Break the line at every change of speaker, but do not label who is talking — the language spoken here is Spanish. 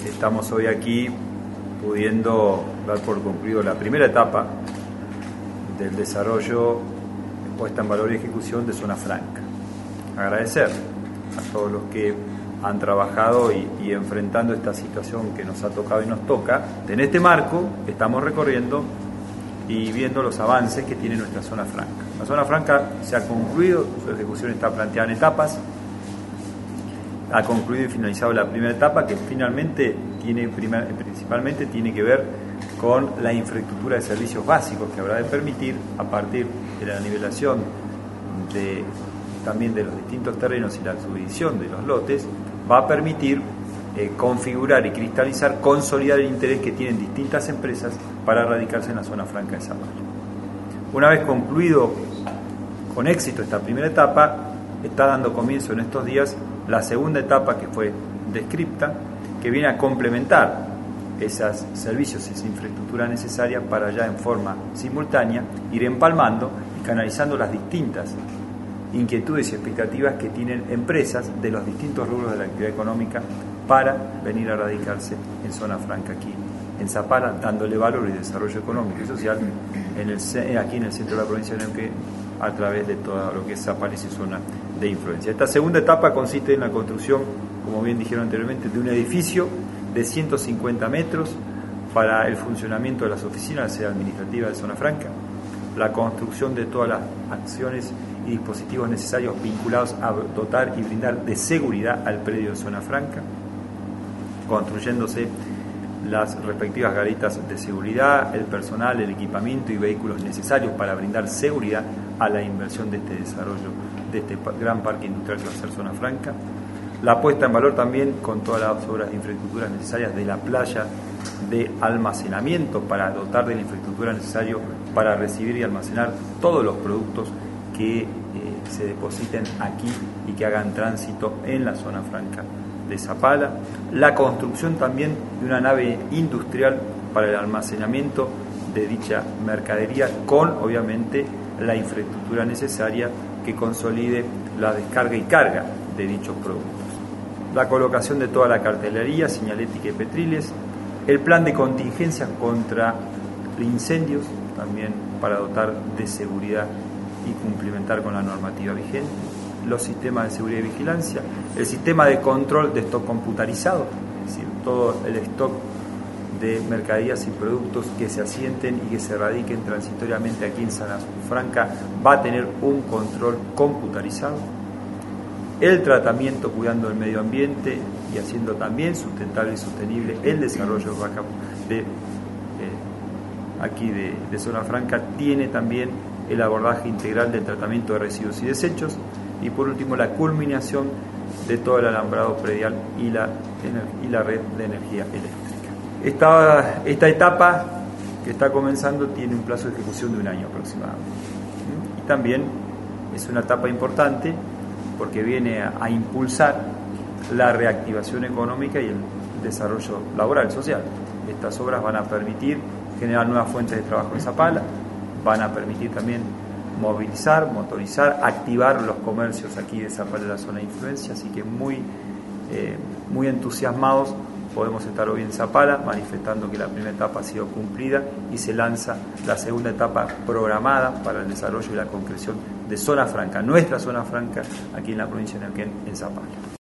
estamos hoy aquí pudiendo dar por concluido la primera etapa del desarrollo, puesta en valor y ejecución de Zona Franca. Agradecer a todos los que han trabajado y enfrentando esta situación que nos ha tocado y nos toca. En este marco estamos recorriendo y viendo los avances que tiene nuestra Zona Franca. La Zona Franca se ha concluido, su ejecución está planteada en etapas. Ha concluido y finalizado la primera etapa, que finalmente principalmente tiene que ver con la infraestructura de servicios básicos, que habrá de permitir, a partir de la nivelación también de los distintos terrenos y la subdivisión de los lotes, va a permitir configurar y cristalizar, consolidar el interés que tienen distintas empresas para radicarse en la Zona Franca de Zapala. Una vez concluido con éxito esta primera etapa, está dando comienzo en estos días la segunda etapa, que fue descripta, que viene a complementar esos servicios, esa infraestructura necesaria para ya en forma simultánea ir empalmando y canalizando las distintas inquietudes y expectativas que tienen empresas de los distintos rubros de la actividad económica para venir a radicarse en Zona Franca aquí en Zapala, dándole valor y desarrollo económico y social aquí en el centro de la provincia de Neuquén, a través de todo lo que es Zapala y su zona de influencia. Esta segunda etapa consiste en la construcción, como bien dijeron anteriormente, de un edificio de 150 metros para el funcionamiento de las oficinas, la sede administrativa de Zona Franca, la construcción de todas las acciones y dispositivos necesarios vinculados a dotar y brindar de seguridad al predio de Zona Franca, construyéndose las respectivas garitas de seguridad, el personal, el equipamiento y vehículos necesarios para brindar seguridad a la inversión de este desarrollo, de este gran parque industrial que va a ser Zona Franca, la puesta en valor también con todas las obras de infraestructura necesarias de la playa de almacenamiento para dotar de la infraestructura necesaria para recibir y almacenar todos los productos que se depositen aquí y que hagan tránsito en la Zona Franca de Zapala, la construcción también de una nave industrial para el almacenamiento de dicha mercadería con, obviamente, la infraestructura necesaria que consolide la descarga y carga de dichos productos. La colocación de toda la cartelería, señalética y petriles, el plan de contingencias contra incendios, también para dotar de seguridad y cumplimentar con la normativa vigente, los sistemas de seguridad y vigilancia, el sistema de control de stock computarizado, es decir, todo el stock de mercaderías y productos que se asienten y que se radiquen transitoriamente aquí en Zona Franca va a tener un control computarizado, el tratamiento cuidando el medio ambiente y haciendo también sustentable y sostenible el desarrollo de Zona Franca, tiene también el abordaje integral del tratamiento de residuos y desechos, y por último la culminación de todo el alambrado predial y la red de energía eléctrica. Esta etapa que está comenzando tiene un plazo de ejecución de 1 año aproximadamente. Y también es una etapa importante porque viene a impulsar la reactivación económica y el desarrollo laboral, social. Estas obras van a permitir generar nuevas fuentes de trabajo en Zapala, van a permitir también movilizar, motorizar, activar los comercios aquí de Zapala, de la zona de influencia, así que muy entusiasmados podemos estar hoy en Zapala manifestando que la primera etapa ha sido cumplida y se lanza la segunda etapa programada para el desarrollo y la concreción de Zona Franca, nuestra Zona Franca aquí en la provincia de Neuquén, en Zapala.